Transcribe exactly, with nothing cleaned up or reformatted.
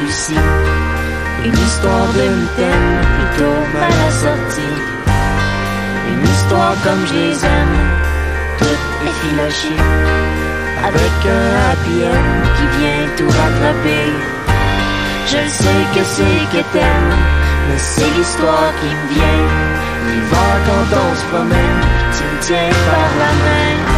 réussi. Une histoire de mitaine, plutôt mal assortie. Une histoire comme je les aime, toute effilochée, avec un happy end qui vient tout rattraper. Je le sais que c'est que t'aimes, mais c'est l'histoire qui me vient. L'hiver quand on se promène, tu me tiens par la main.